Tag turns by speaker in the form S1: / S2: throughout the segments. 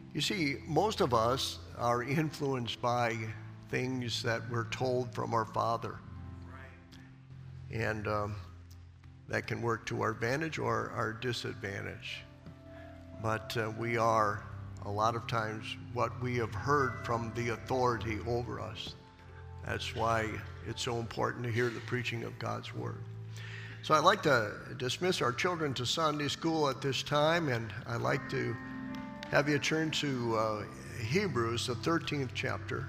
S1: You see, most of us are influenced by things that we're told from our father. And that can work to our advantage or our disadvantage. But we are, a lot of times, what we have heard from the authority over us. That's why it's so important to hear the preaching of God's Word. So I'd like to dismiss our children to Sunday school at this time, and I'd like to have you turn to Hebrews, the 13th chapter.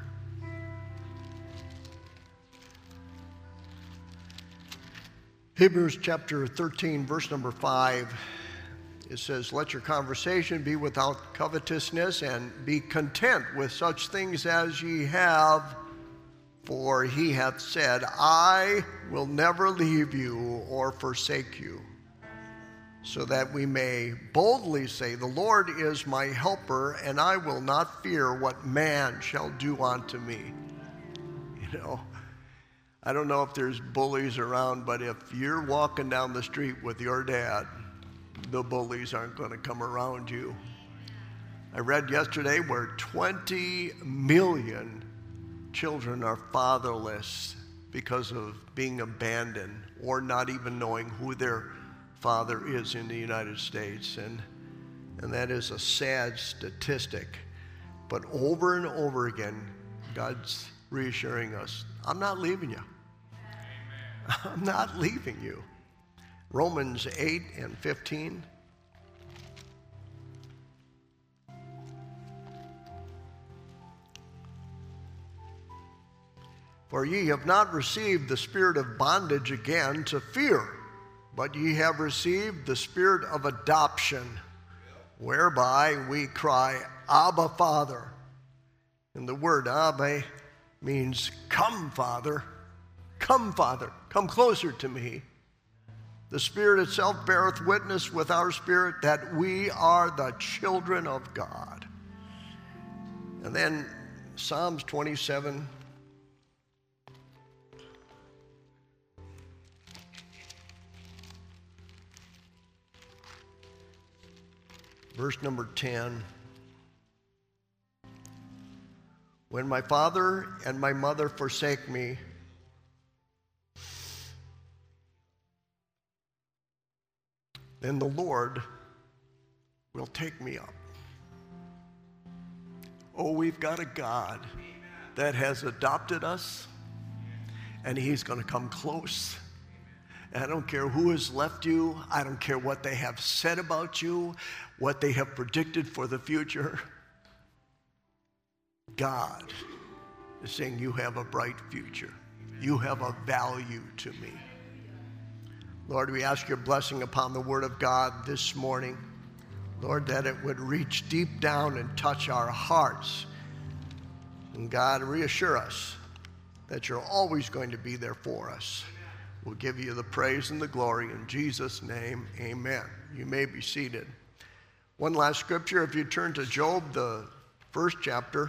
S1: Hebrews chapter 13, verse number 5, it says, "Let your conversation be without covetousness, and be content with such things as ye have, for he hath said, I will never leave you or forsake you, so that we may boldly say, the Lord is my helper, and I will not fear what man shall do unto me." You know, I don't know if there's bullies around, but if you're walking down the street with your dad, the bullies aren't going to come around you. I read yesterday where 20 million children are fatherless because of being abandoned or not even knowing who their father is in the United States. And that is a sad statistic. But over and over again, God's reassuring us, I'm not leaving you. I'm not leaving you. Romans 8 and 15. "For ye have not received the spirit of bondage again to fear, but ye have received the spirit of adoption, whereby we cry, Abba, Father." And the word Abba means come, Father. Come, Father. Come closer to me. "The Spirit itself beareth witness with our spirit that we are the children of God." And then Psalms 27. Verse number 10. "When my father and my mother forsake me, then the Lord will take me up." Oh, we've got a God that has adopted us, and he's going to come close. And I don't care who has left you. I don't care what they have said about you, what they have predicted for the future. God is saying you have a bright future. You have a value to me. Lord, we ask your blessing upon the word of God this morning. Lord, that it would reach deep down and touch our hearts. And God, reassure us that you're always going to be there for us. We'll give you the praise and the glory in Jesus' name, amen. You may be seated. One last scripture, if you turn to Job, the first chapter,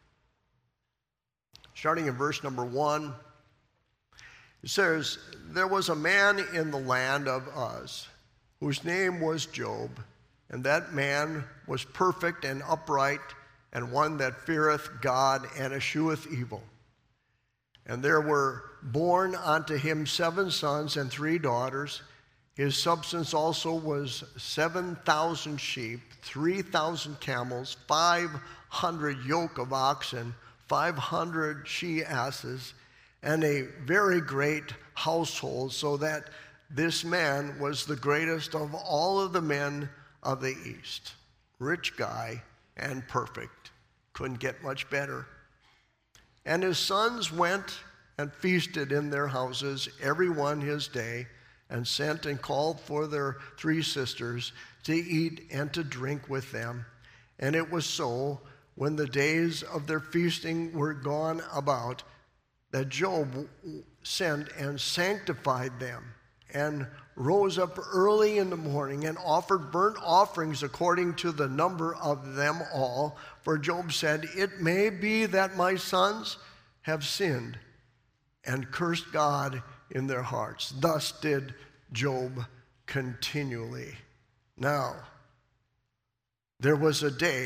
S1: starting in verse number 1, it says, "There was a man in the land of Uz, whose name was Job, and that man was perfect and upright, and one that feareth God and escheweth evil. And there were born unto him 7 sons and 3 daughters. His substance also was 7,000 sheep, 3,000 camels, 500 yoke of oxen, 500 she-asses, and a very great household, so that this man was the greatest of all of the men of the East." Rich guy and perfect. Couldn't get much better. "And his sons went and feasted in their houses, every one his day, and sent and called for their 3 sisters to eat and to drink with them. And it was so, when the days of their feasting were gone about, that Job sent and sanctified them, and rose up early in the morning, and offered burnt offerings according to the number of them all. For Job said, It may be that my sons have sinned, and cursed God in their hearts. Thus did Job continually. Now, there was a day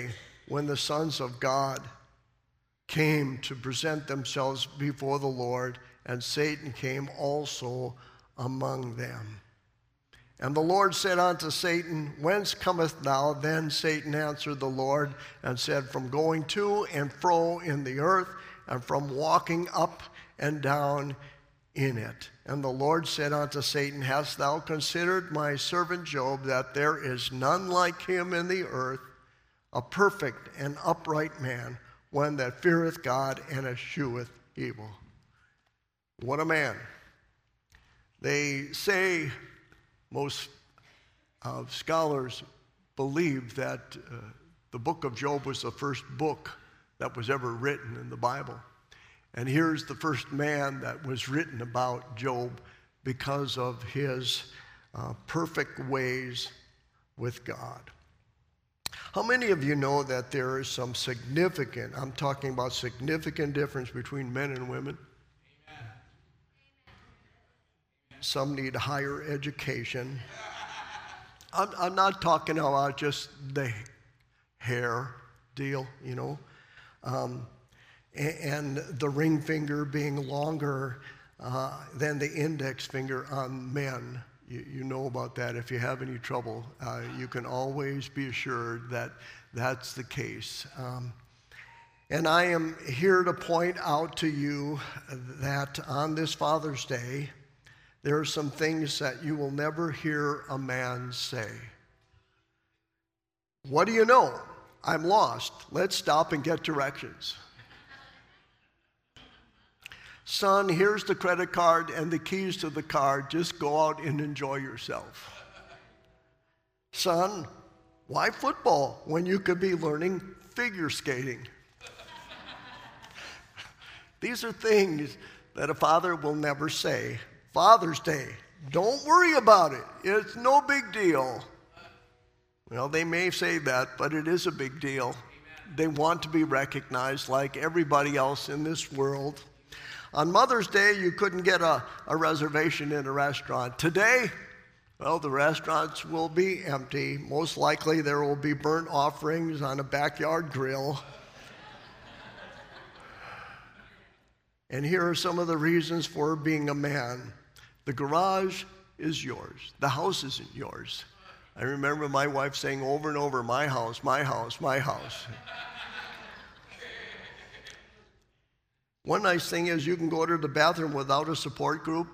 S1: when the sons of God came to present themselves before the Lord, and Satan came also among them. And the Lord said unto Satan, Whence comest thou? Then Satan answered the Lord and said, From going to and fro in the earth, and from walking up and down in it. And the Lord said unto Satan, Hast thou considered my servant Job, that there is none like him in the earth, a perfect and upright man, one that feareth God and escheweth evil? What a man. They say, most scholars believe that the book of Job was the first book that was ever written in the Bible. And here's the first man that was written about Job because of his perfect ways with God. How many of you know that there is some significant, I'm talking about significant difference between men and women? Amen. Some need higher education. I'm not talking about just the hair deal, you know, and the ring finger being longer than the index finger on men. You know about that. If you have any trouble, you can always be assured that that's the case. And I am here to point out to you that on this Father's Day, there are some things that you will never hear a man say. What do you know? I'm lost. Let's stop and get directions. Son, here's the credit card and the keys to the car. Just go out and enjoy yourself. Son, why football when you could be learning figure skating? These are things that a father will never say. Father's Day, don't worry about it. It's no big deal. Well, they may say that, but it is a big deal. Amen. They want to be recognized like everybody else in this world. On Mother's Day, you couldn't get a reservation in a restaurant. Today, well, the restaurants will be empty. Most likely there will be burnt offerings on a backyard grill. And here are some of the reasons for being a man. The garage is yours. The house isn't yours. I remember my wife saying over and over, my house, my house, my house. One nice thing is you can go to the bathroom without a support group.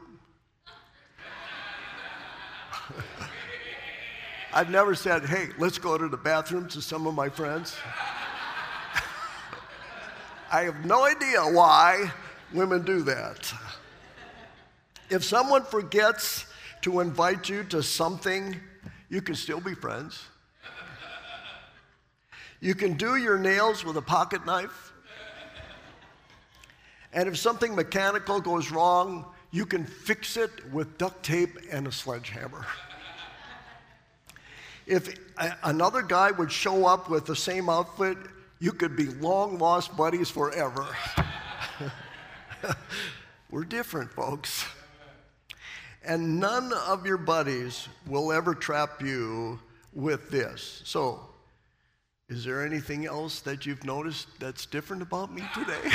S1: I've never said, hey, let's go to the bathroom to some of my friends. I have no idea why women do that. If someone forgets to invite you to something, you can still be friends. You can do your nails with a pocket knife. And if something mechanical goes wrong, you can fix it with duct tape and a sledgehammer. If another guy would show up with the same outfit, you could be long-lost buddies forever. We're different, folks. And none of your buddies will ever trap you with this. So, is there anything else that you've noticed that's different about me today?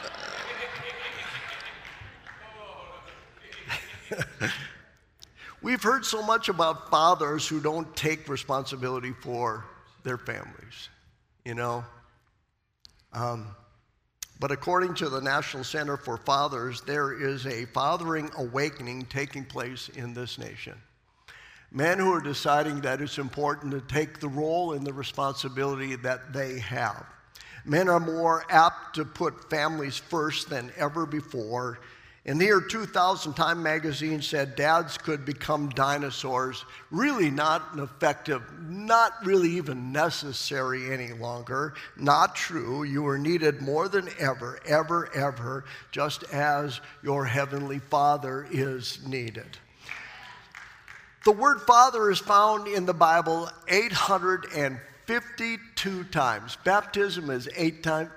S1: We've heard so much about fathers who don't take responsibility for their families, you know. But according to the National Center for Fathers, there is a fathering awakening taking place in this nation. Men who are deciding that it's important to take the role and the responsibility that they have. Men are more apt to put families first than ever before. In the year 2000, Time magazine said dads could become dinosaurs, really not effective, not really even necessary any longer. Not true. You are needed more than ever, ever, ever, just as your heavenly Father is needed. The word father is found in the Bible 852 times. Baptism is 8 times.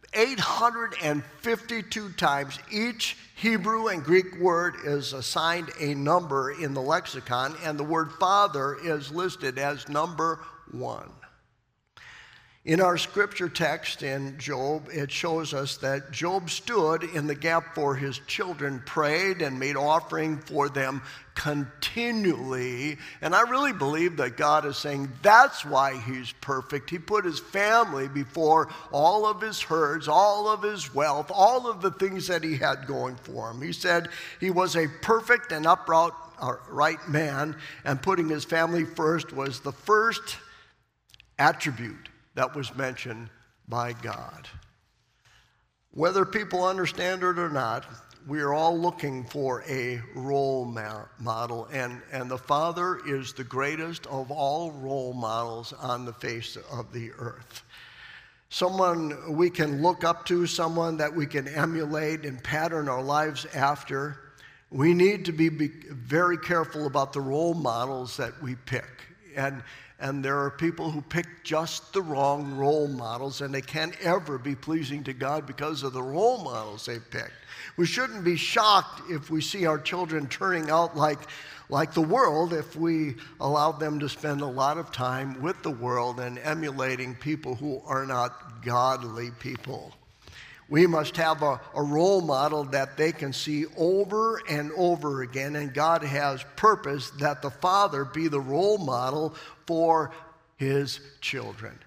S1: 852 times. Each Hebrew and Greek word is assigned a number in the lexicon, and the word father is listed as number 1. In our scripture text in Job, it shows us that Job stood in the gap for his children, prayed, and made offering for them continually. And I really believe that God is saying that's why he's perfect. He put his family before all of his herds, all of his wealth, all of the things that he had going for him. He said he was a perfect and upright right man, and putting his family first was the first attribute that was mentioned by God. Whether people understand it or not, we are all looking for a role model, and the Father is the greatest of all role models on the face of the earth. Someone we can look up to, someone that we can emulate and pattern our lives after. We need to be very careful about the role models that we pick. And there are people who pick just the wrong role models, and they can't ever be pleasing to God because of the role models they picked. We shouldn't be shocked if we see our children turning out like the world, if we allow them to spend a lot of time with the world and emulating people who are not godly people. We must have a role model that they can see over and over again, and God has purposed that the Father be the role model for his children.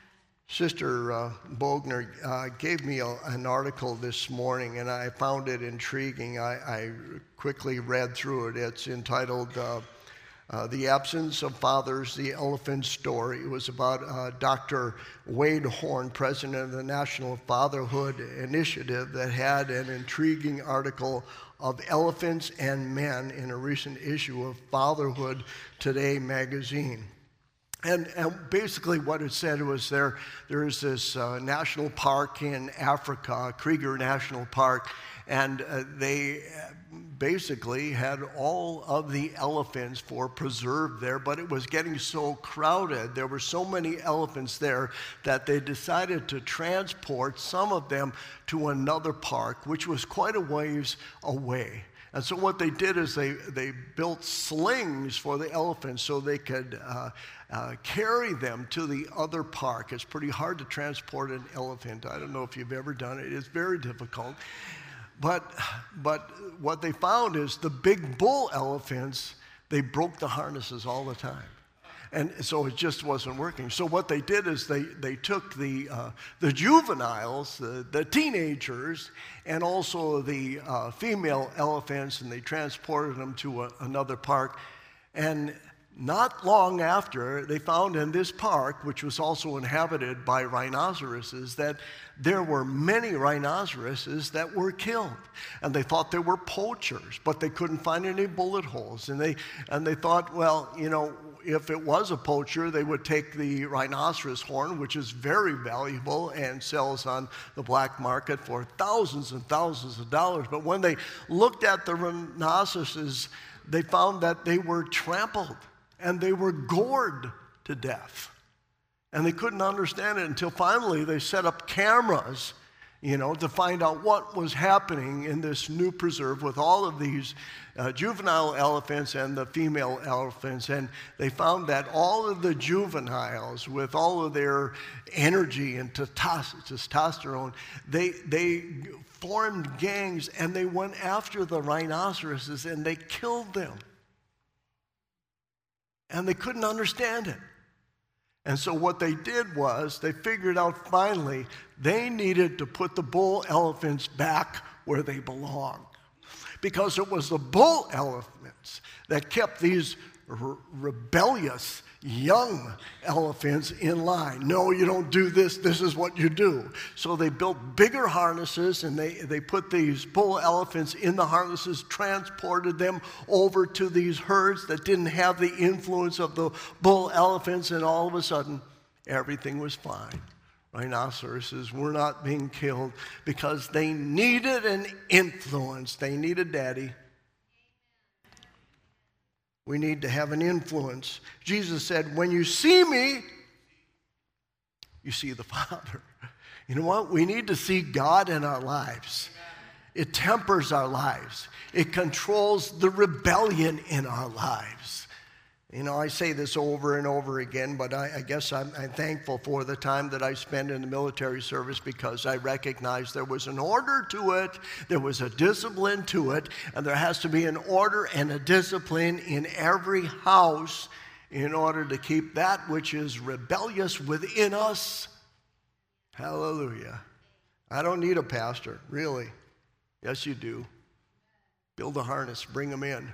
S1: Sister Bogner gave me an article this morning, and I found it intriguing. I quickly read through it. It's entitled The Absence of Fathers, the Elephant Story. It was about Dr. Wade Horn, president of the National Fatherhood Initiative, that had an intriguing article of elephants and men in a recent issue of Fatherhood Today magazine. And basically what it said was there is this national park in Africa, Kruger National Park, and they basically had all of the elephants preserved there, but it was getting so crowded. There were so many elephants there that they decided to transport some of them to another park, which was quite a ways away. And so what they did is they built slings for the elephants so they could carry them to the other park. It's pretty hard to transport an elephant. I don't know if you've ever done it. It's very difficult. But what they found is the big bull elephants, they broke the harnesses all the time. And so it just wasn't working. So what they did is they took the juveniles, the teenagers, and also the female elephants, and they transported them to another park. And not long after, they found in this park, which was also inhabited by rhinoceroses, that there were many rhinoceroses that were killed. And they thought they were poachers, but they couldn't find any bullet holes. And they thought, well, you know, if it was a poacher, they would take the rhinoceros horn, which is very valuable and sells on the black market for thousands and thousands of dollars. But when they looked at the rhinoceroses, they found that they were trampled and they were gored to death. And they couldn't understand it until finally they set up cameras, to find out what was happening in this new preserve with all of these juvenile elephants and the female elephants. And they found that all of the juveniles, with all of their energy and testosterone, they formed gangs and they went after the rhinoceroses and they killed them. And they couldn't understand it. And so what they did was they figured out finally they needed to put the bull elephants back where they belong. Because it was the bull elephants that kept these rebellious young elephants in line. No, you don't do this. This is what you do. So they built bigger harnesses, and they put these bull elephants in the harnesses, transported them over to these herds that didn't have the influence of the bull elephants, and all of a sudden, everything was fine. Rhinoceroses were not being killed because they needed an influence. They needed daddy. We need to have an influence. Jesus said, when you see me, you see the Father. You know what? We need to see God in our lives. It tempers our lives. It controls the rebellion in our lives. You know, I say this over and over again, but I guess I'm thankful for the time that I spent in the military service, because I recognize there was an order to it, there was a discipline to it, and there has to be an order and a discipline in every house in order to keep that which is rebellious within us. Hallelujah. I don't need a pastor, really. Yes, you do. Build a harness, bring them in.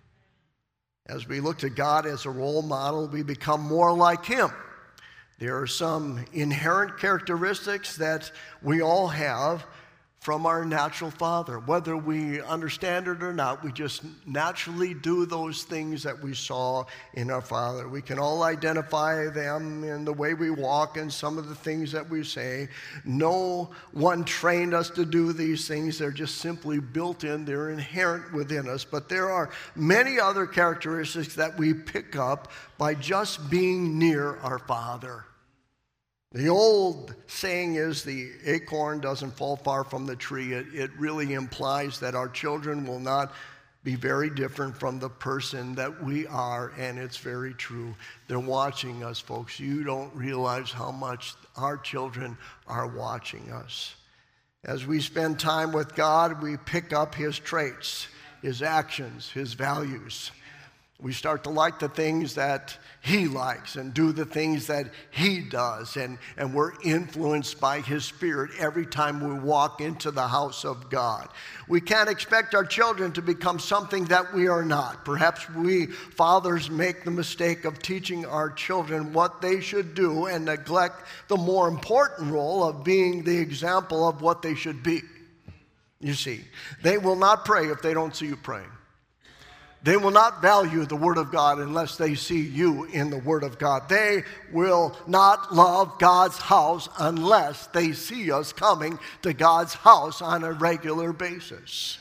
S1: As we look to God as a role model, we become more like Him. There are some inherent characteristics that we all have from our natural father. Whether we understand it or not, we just naturally do those things that we saw in our father. We can all identify them in the way we walk and some of the things that we say. No one trained us to do these things. They're just simply built in. They're inherent within us. But there are many other characteristics that we pick up by just being near our father. The old saying is the acorn doesn't fall far from the tree. It really implies that our children will not be very different from the person that we are, and it's very true. They're watching us, folks. You don't realize how much our children are watching us. As we spend time with God, we pick up His traits, His actions, His values. We start to like the things that He likes and do the things that He does. And we're influenced by His Spirit every time we walk into the house of God. We can't expect our children to become something that we are not. Perhaps we fathers make the mistake of teaching our children what they should do and neglect the more important role of being the example of what they should be. You see, they will not pray if they don't see you praying. They will not value the Word of God unless they see you in the Word of God. They will not love God's house unless they see us coming to God's house on a regular basis.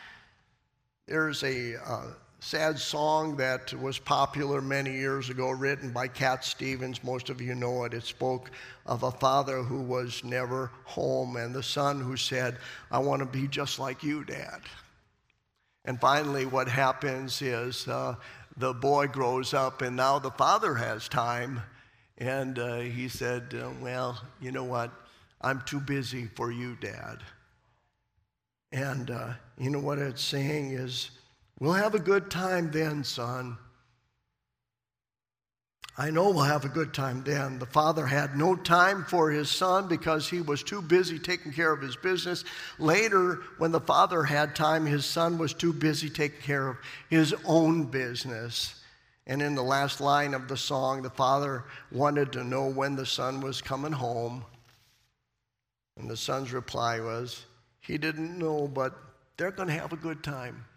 S1: There's a sad song that was popular many years ago, written by Cat Stevens. Most of you know it. It spoke of a father who was never home and the son who said, "I want to be just like you, Dad." And finally, what happens is the boy grows up, and now the father has time. And he said, well, you know what? I'm too busy for you, Dad. And you know what it's saying is, we'll have a good time then, son. I know we'll have a good time then. The father had no time for his son because he was too busy taking care of his business. Later, when the father had time, his son was too busy taking care of his own business. And in the last line of the song, the father wanted to know when the son was coming home. And the son's reply was, he didn't know, but they're going to have a good time.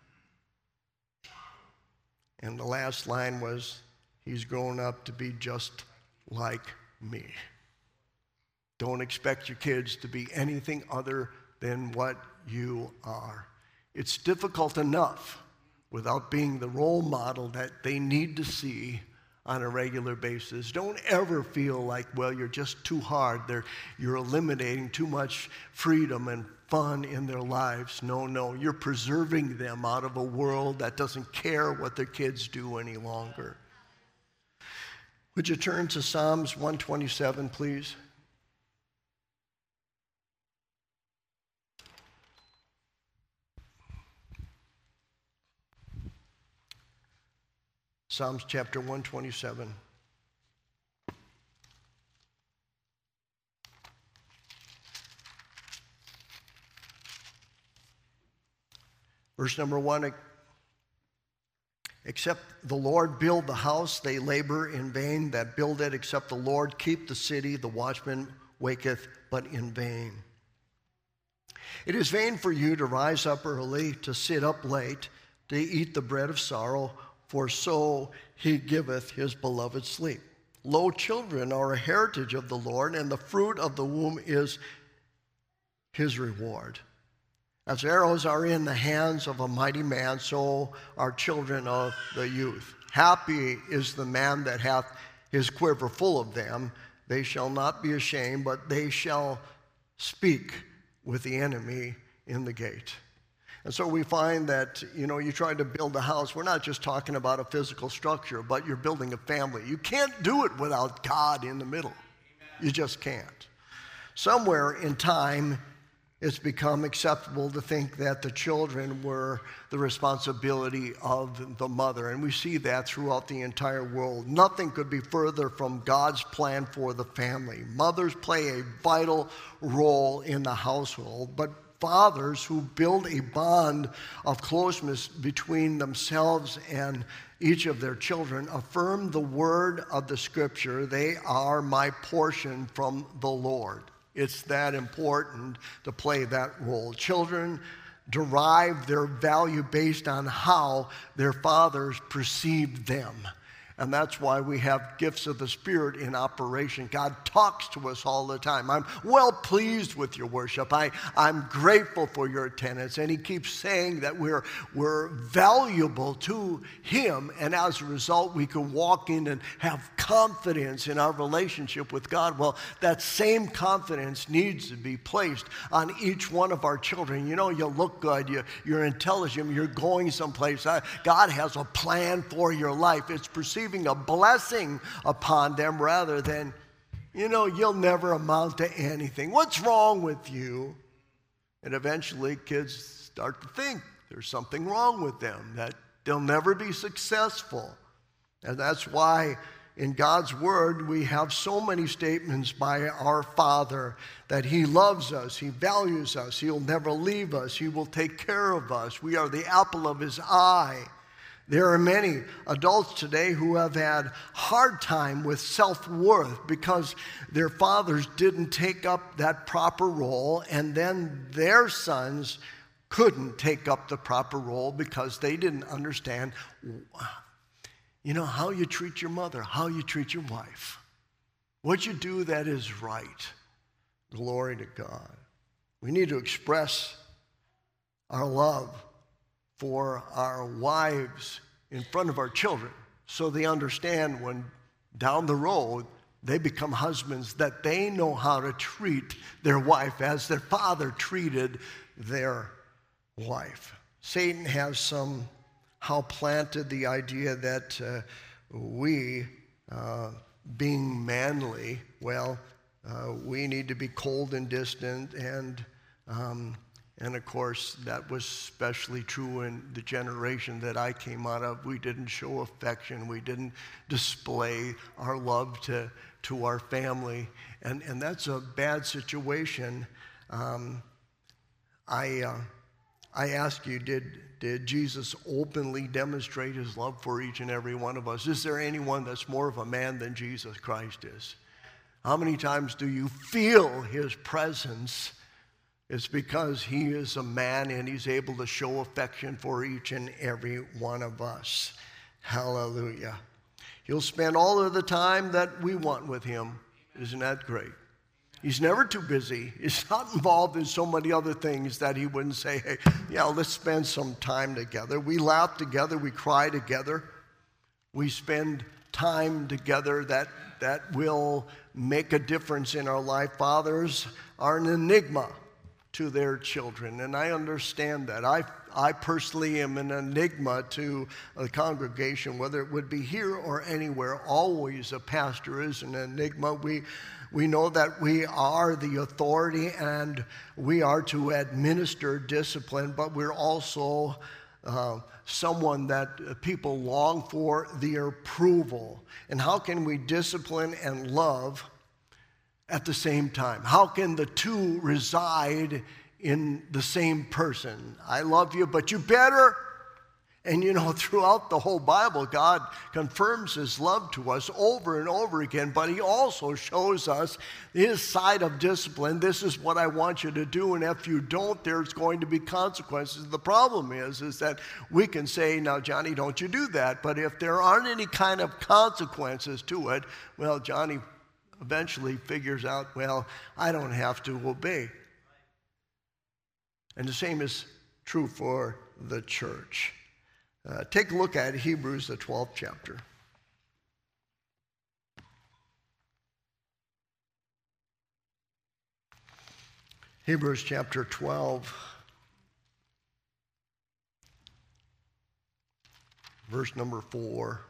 S1: And the last line was, he's grown up to be just like me. Don't expect your kids to be anything other than what you are. It's difficult enough without being the role model that they need to see on a regular basis. Don't ever feel like, well, you're just too hard. You're eliminating too much freedom and fun in their lives. No, you're preserving them out of a world that doesn't care what their kids do any longer. Would you turn to Psalms 127, please? Psalms chapter 127. Verse number 1, except the Lord build the house, they labor in vain that build it. Except the Lord keep the city, the watchman waketh, but in vain. It is vain for you to rise up early, to sit up late, to eat the bread of sorrow, for so he giveth his beloved sleep. Lo, children are a heritage of the Lord, and the fruit of the womb is his reward. As arrows are in the hands of a mighty man, so are children of the youth. Happy is the man that hath his quiver full of them. They shall not be ashamed, but they shall speak with the enemy in the gate. And so we find that, you try to build a house. We're not just talking about a physical structure, but you're building a family. You can't do it without God in the middle. You just can't. Somewhere in time, it's become acceptable to think that the children were the responsibility of the mother. And we see that throughout the entire world. Nothing could be further from God's plan for the family. Mothers play a vital role in the household, but fathers who build a bond of closeness between themselves and each of their children affirm the word of the Scripture. They are my portion from the Lord. It's that important to play that role. Children derive their value based on how their fathers perceived them. And that's why we have gifts of the Spirit in operation. God talks to us all the time. I'm well pleased with your worship. I'm grateful for your attendance. And he keeps saying that we're valuable to him. And as a result, we can walk in and have confidence in our relationship with God. Well, that same confidence needs to be placed on each one of our children. You look good. You're intelligent. You're going someplace. God has a plan for your life. It's perceived a blessing upon them rather than, you'll never amount to anything. What's wrong with you? And eventually kids start to think there's something wrong with them, that they'll never be successful. And that's why in God's Word we have so many statements by our Father that he loves us, he values us, he'll never leave us, he will take care of us. We are the apple of his eye. There are many adults today who have had hard time with self-worth because their fathers didn't take up that proper role, and then their sons couldn't take up the proper role because they didn't understand, how you treat your mother, how you treat your wife, what you do that is right. Glory to God. We need to express our love for our wives in front of our children so they understand when down the road they become husbands that they know how to treat their wife as their father treated their wife. Satan has somehow planted the idea that we, being manly, we need to be cold and distant and of course, that was especially true in the generation that I came out of. We didn't show affection. We didn't display our love to our family. And that's a bad situation. I ask you, did Jesus openly demonstrate his love for each and every one of us? Is there anyone that's more of a man than Jesus Christ is? How many times do you feel his presence? It's because he is a man and he's able to show affection for each and every one of us. Hallelujah. He'll spend all of the time that we want with him. Isn't that great? He's never too busy. He's not involved in so many other things that he wouldn't say, hey, let's spend some time together. We laugh together. We cry together. We spend time together that will make a difference in our life. Fathers are an enigma to their children, and I understand that. I personally am an enigma to the congregation, whether it would be here or anywhere. Always a pastor is an enigma. We know that we are the authority and we are to administer discipline, but we're also someone that people long for the approval. And how can we discipline and love at the same time? How can the two reside in the same person? I love you, but you better. And throughout the whole Bible, God confirms his love to us over and over again, but he also shows us his side of discipline. This is what I want you to do, and if you don't, there's going to be consequences. The problem is that we can say, now, Johnny, don't you do that. But if there aren't any kind of consequences to it, well, Johnny eventually figures out, I don't have to obey. And the same is true for the church. Take a look at Hebrews, the 12th chapter. Hebrews chapter 12. verse number 4.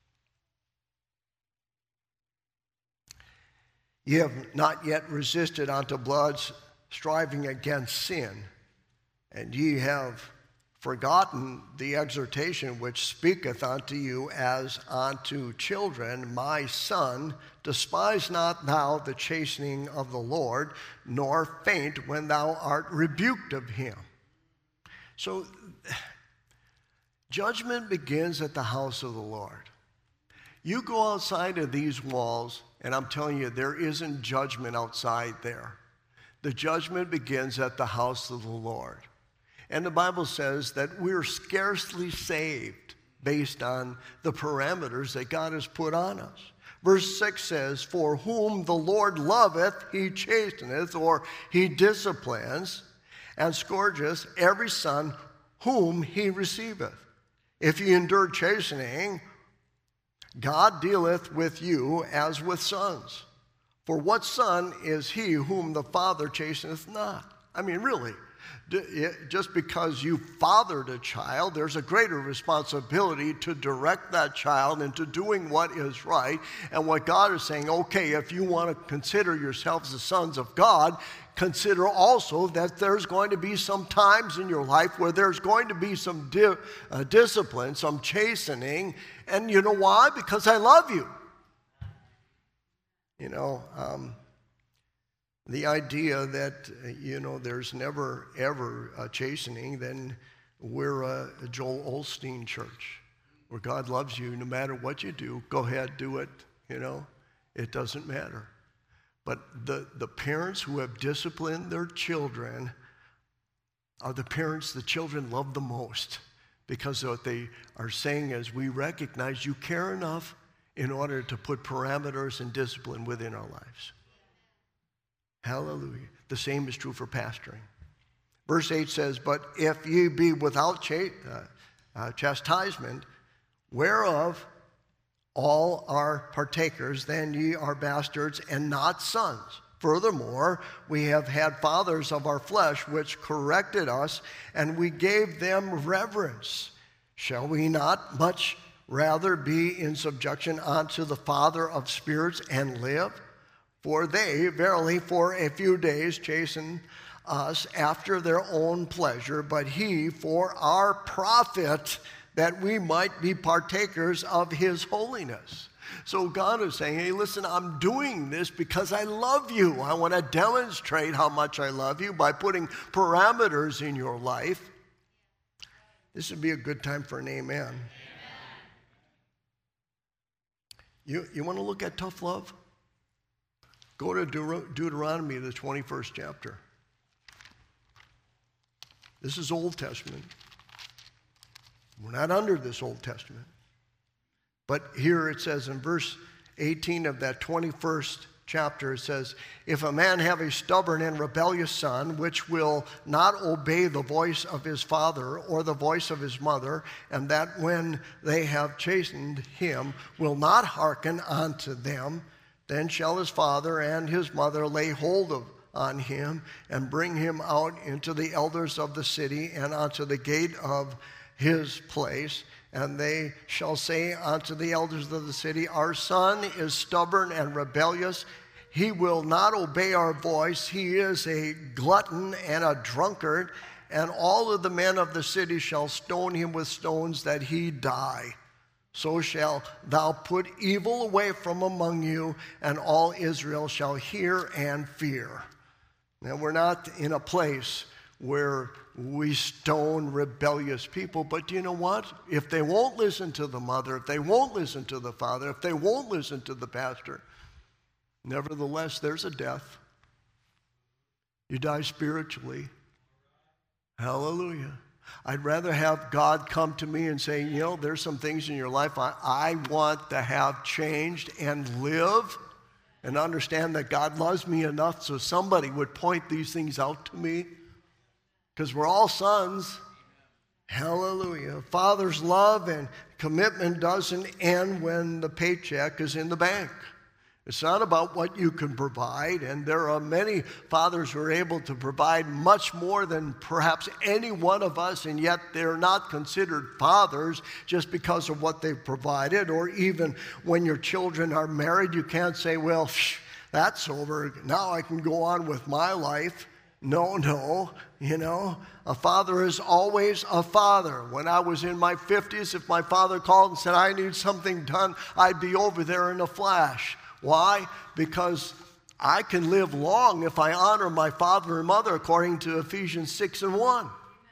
S1: Ye have not yet resisted unto blood, striving against sin, and ye have forgotten the exhortation which speaketh unto you as unto children. My son, despise not thou the chastening of the Lord, nor faint when thou art rebuked of him. So, judgment begins at the house of the Lord. You go outside of these walls, and I'm telling you, there isn't judgment outside there. The judgment begins at the house of the Lord. And the Bible says that we're scarcely saved based on the parameters that God has put on us. Verse 6 says, for whom the Lord loveth, he chasteneth, or he disciplines, and scourgeth every son whom he receiveth. If ye endure chastening, God dealeth with you as with sons. For what son is he whom the Father chasteneth not? I mean, really, just because you fathered a child, there's a greater responsibility to direct that child into doing what is right. And what God is saying, okay, if you want to consider yourselves the sons of God, consider also that there's going to be some times in your life where there's going to be some discipline, some chastening. And you know why? Because I love you. You know, the idea that, there's never, ever a chastening, then we're a Joel Osteen church where God loves you no matter what you do. Go ahead, do it, It doesn't matter. But the parents who have disciplined their children are the parents the children love the most, because what they are saying is, we recognize you care enough in order to put parameters and discipline within our lives. Hallelujah. The same is true for pastoring. Verse 8 says, but if ye be without chastisement, whereof all are partakers, then ye are bastards and not sons. Furthermore, we have had fathers of our flesh which corrected us, and we gave them reverence. Shall we not much rather be in subjection unto the Father of spirits and live? For they, verily, for a few days chasten us after their own pleasure, but he for our profit, that we might be partakers of his holiness. So God is saying, hey, listen, I'm doing this because I love you. I want to demonstrate how much I love you by putting parameters in your life. This would be a good time for an amen. You want to look at tough love? Go to Deuteronomy, the 21st chapter. This is Old Testament. We're not under this Old Testament. But here it says in verse 18 of that 21st chapter, it says, if a man have a stubborn and rebellious son, which will not obey the voice of his father or the voice of his mother, and that when they have chastened him will not hearken unto them, then shall his father and his mother lay hold on him and bring him out into the elders of the city and unto the gate of his place. And they shall say unto the elders of the city, our son is stubborn and rebellious. He will not obey our voice. He is a glutton and a drunkard. And all of the men of the city shall stone him with stones that he die. So shall thou put evil away from among you, and all Israel shall hear and fear. Now, we're not in a place where we stone rebellious people, but you know what? If they won't listen to the mother, if they won't listen to the father, if they won't listen to the pastor, nevertheless, there's a death. You die spiritually. Hallelujah. I'd rather have God come to me and say, there's some things in your life I want to have changed and live and understand that God loves me enough so somebody would point these things out to me, because we're all sons. Hallelujah. Father's love and commitment doesn't end when the paycheck is in the bank. It's not about what you can provide, and there are many fathers who are able to provide much more than perhaps any one of us, and yet they're not considered fathers just because of what they've provided. Or even when your children are married, you can't say, well, that's over. Now I can go on with my life. No, a father is always a father. When I was in my 50s, if my father called and said, I need something done, I'd be over there in a flash. Why? Because I can live long if I honor my father and mother, according to Ephesians 6:1.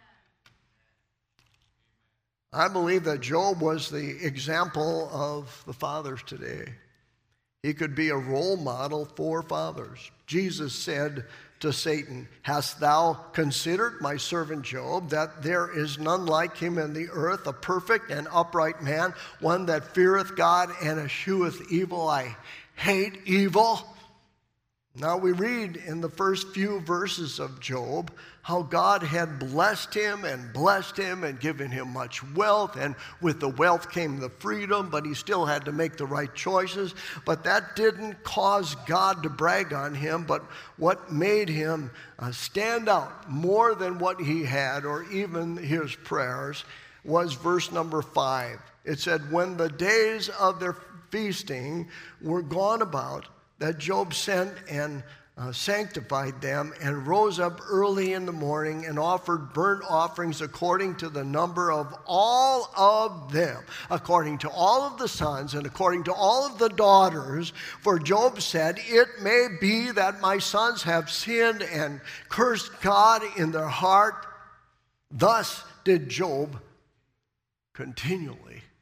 S1: I believe that Job was the example of the fathers today. He could be a role model for fathers. Jesus said to Satan, hast thou considered my servant Job, that there is none like him in the earth, a perfect and upright man, one that feareth God and escheweth evil? I hate evil. Now we read in the first few verses of Job how God had blessed him and given him much wealth, and with the wealth came the freedom, but he still had to make the right choices. But that didn't cause God to brag on him, but what made him stand out more than what he had or even his prayers was verse number 5. It said, when the days of their feasting were gone about, that Job sent and sanctified them, and rose up early in the morning and offered burnt offerings according to the number of all of them, according to all of the sons and according to all of the daughters. For Job said, it may be that my sons have sinned and cursed God in their heart. Thus did Job continually.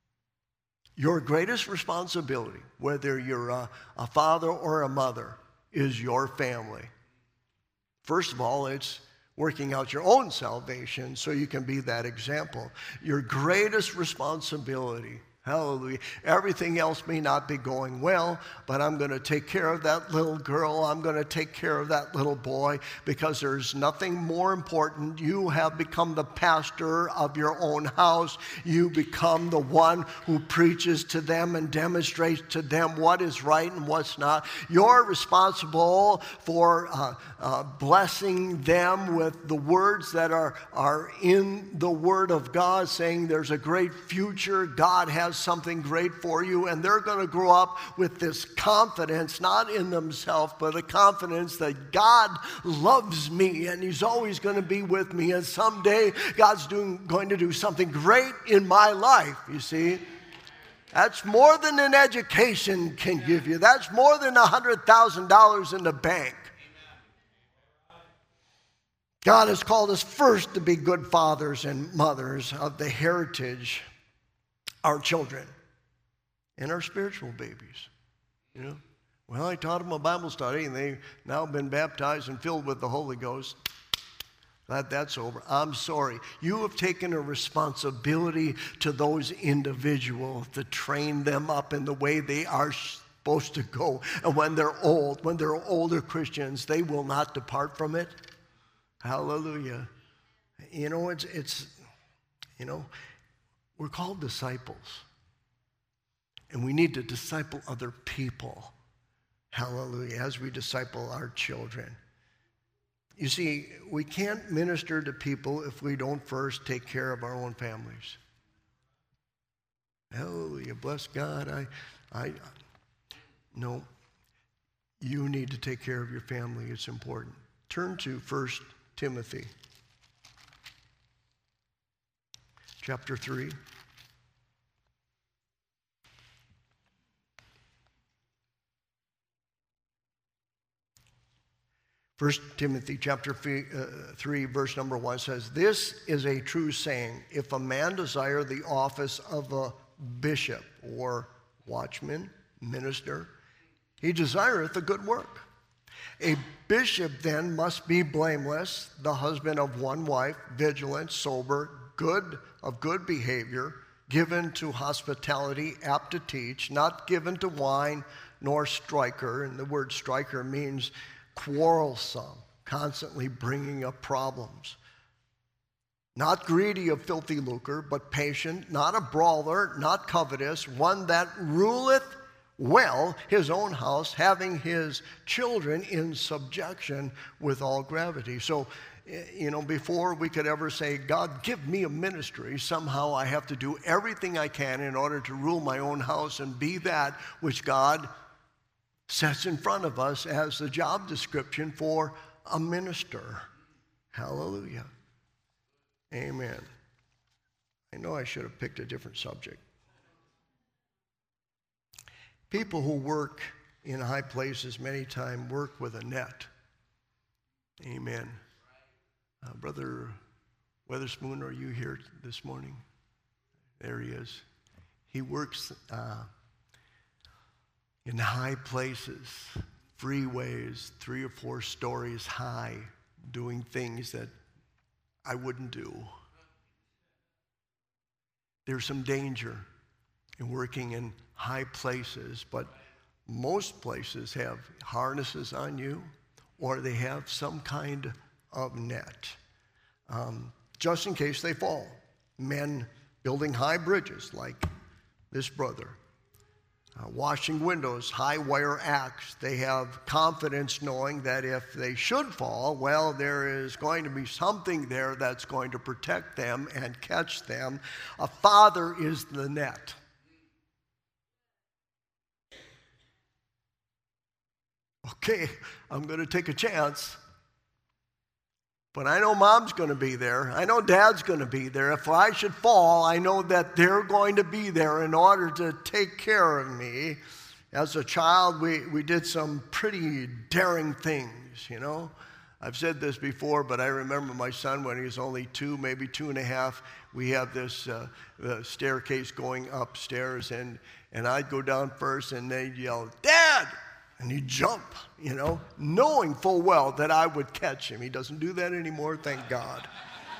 S1: Your greatest responsibility, whether you're a father or a mother, is your family. First of all, it's working out your own salvation so you can be that example. Your greatest responsibility, hallelujah, everything else may not be going well, but I'm going to take care of that little girl. I'm going to take care of that little boy, because there's nothing more important. You have become the pastor of your own house. You become the one who preaches to them and demonstrates to them what is right and what's not. You're responsible for blessing them with the words that are in the Word of God, saying there's a great future. God has something great for you, and they're going to grow up with this confidence, not in themselves, but a confidence that God loves me and He's always going to be with me, and someday God's going to do something great in my life, you see. That's more than an education can give you. That's more than $100,000 in the bank. God has called us first to be good fathers and mothers of the heritage, our children, and our spiritual babies. Well, I taught them a Bible study, and they've now been baptized and filled with the Holy Ghost. Glad that's over. I'm sorry. You have taken a responsibility to those individuals to train them up in the way they are supposed to go. And when they're older Christians, they will not depart from it. Hallelujah. We're called disciples, and we need to disciple other people. Hallelujah, as we disciple our children. You see, we can't minister to people if we don't first take care of our own families. Hallelujah, bless God. No, you need to take care of your family. It's important. Turn to 1 Timothy chapter 3. First Timothy chapter 3, verse number 1 says, this is a true saying, if a man desire the office of a bishop or watchman, minister, he desireth a good work. A bishop then must be blameless, the husband of one wife, vigilant, sober, of good behavior, given to hospitality, apt to teach, not given to wine, nor striker. And the word striker means quarrelsome, constantly bringing up problems. Not greedy of filthy lucre, but patient, not a brawler, not covetous, one that ruleth well his own house, having his children in subjection with all gravity. So, before we could ever say, God, give me a ministry, somehow I have to do everything I can in order to rule my own house and be that which God sets in front of us as the job description for a minister. Hallelujah. Amen. I know I should have picked a different subject. People who work in high places many times work with a net. Amen. Brother Weatherspoon, are you here this morning? There he is. He works in high places, freeways, 3 or 4 stories high, doing things that I wouldn't do. There's some danger in working in high places, but most places have harnesses on you, or they have some kind of net, just in case they fall. Men building high bridges like this brother, washing windows, high wire axe. They have confidence knowing that if they should fall, well, there is going to be something there that's going to protect them and catch them. A father is the net. Okay, I'm going to take a chance. But I know mom's going to be there. I know dad's going to be there. If I should fall, I know that they're going to be there in order to take care of me. As a child, we did some pretty daring things, I've said this before, but I remember my son when he was only 2, maybe 2.5. We have this the staircase going upstairs, and I'd go down first, and they'd yell, "Dad!" And he'd jump, knowing full well that I would catch him. He doesn't do that anymore, thank God.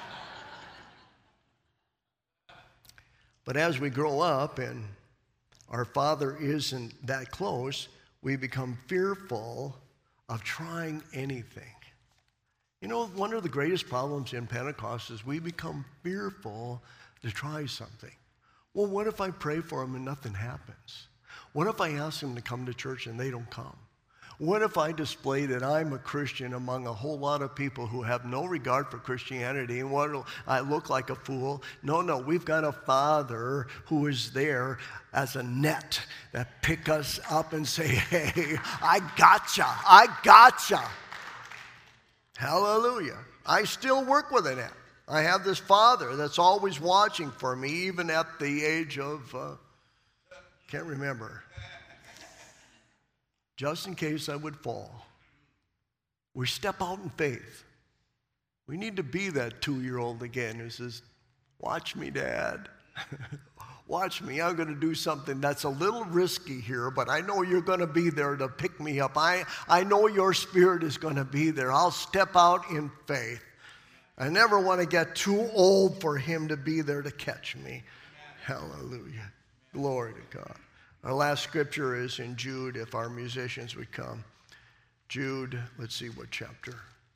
S1: But as we grow up and our father isn't that close, we become fearful of trying anything. One of the greatest problems in Pentecost is we become fearful to try something. Well, what if I pray for them and nothing happens? What if I ask them to come to church and they don't come? What if I display that I'm a Christian among a whole lot of people who have no regard for Christianity, and what I look like a fool? No, we've got a Father who is there as a net that pick us up and say, "Hey, I gotcha. Hallelujah. I still work with a net. I have this Father that's always watching for me, even at the age of, can't remember. Just in case I would fall. We step out in faith. We need to be that 2-year-old again who says, "Watch me, Dad. Watch me. I'm going to do something that's a little risky here, but I know you're going to be there to pick me up. I know your Spirit is going to be there. I'll step out in faith." I never want to get too old for him to be there to catch me. Hallelujah. Glory to God. Our last scripture is in Jude, if our musicians would come. Jude, let's see what chapter.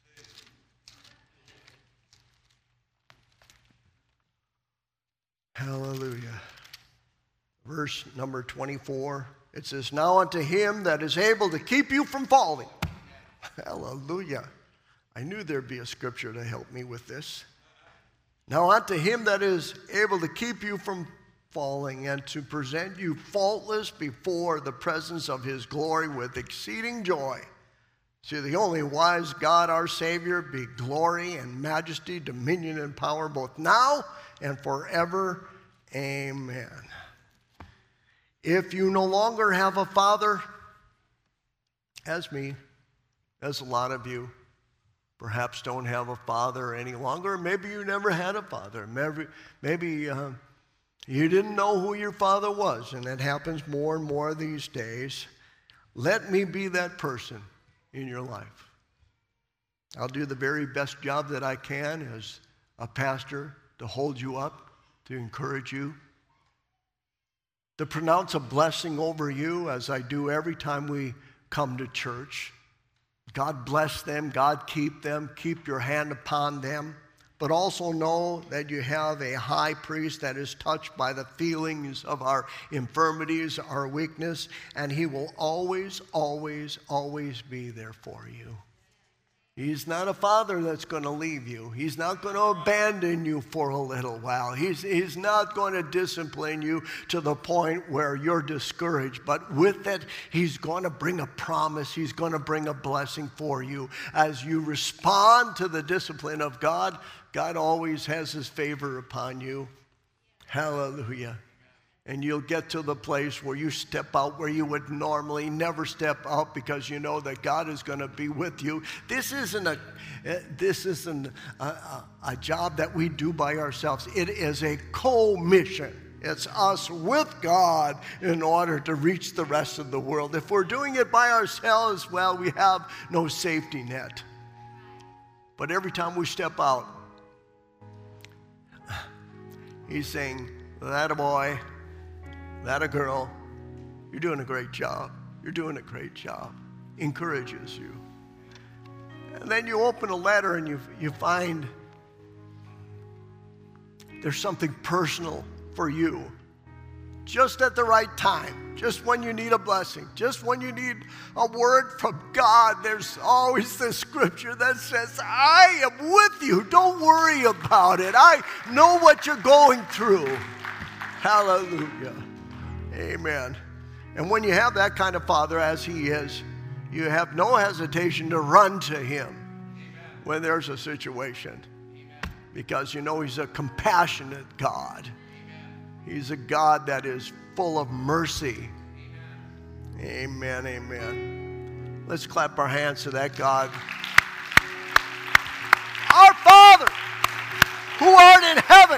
S1: Hallelujah. Verse number 24. It says, "Now unto him that is able to keep you from falling." Hallelujah. I knew there'd be a scripture to help me with this. "Now unto him that is able to keep you from falling and to present you faultless before the presence of his glory with exceeding joy. To the only wise God, our Savior, be glory and majesty, dominion and power, both now and forever. Amen." If you no longer have a father, as me, as a lot of you, perhaps don't have a father any longer, maybe you never had a father, maybe you didn't know who your father was, and it happens more and more these days. Let me be that person in your life. I'll do the very best job that I can as a pastor to hold you up, to encourage you, to pronounce a blessing over you as I do every time we come to church. God bless them. God keep them. Keep your hand upon them. but also know that you have a high priest that is touched by the feelings of our infirmities, our weakness, and he will always, always, always be there for you. He's not a father that's going to leave you. He's not going to abandon you for a little while. He's not going to discipline you to the point where you're discouraged. But with it, he's going to bring a promise. He's going to bring a blessing for you. As you respond to the discipline of God, God always has his favor upon you. Hallelujah. And you'll get to the place where you step out where you would normally never step out because you know that God is going to be with you. This isn't a job that we do by ourselves. It is a co-mission. It's us with God in order to reach the rest of the world. If we're doing it by ourselves, well, we have no safety net. But every time we step out, he's saying, that a boy, that a girl, you're doing a great job. You're doing a great job. Encourages you. And then you open a letter and you find there's something personal for you. Just at the right time. Just when you need a blessing. Just when you need a word from God. There's always this scripture that says, I am with you. Don't worry about it. I know what you're going through. Hallelujah. Amen. And when you have that kind of father as he is, you have no hesitation to run to him when there's a situation. Because you know he's a compassionate God. He's a God that is full of mercy. Amen, amen. Let's clap our hands to that God. Our Father, who art in heaven,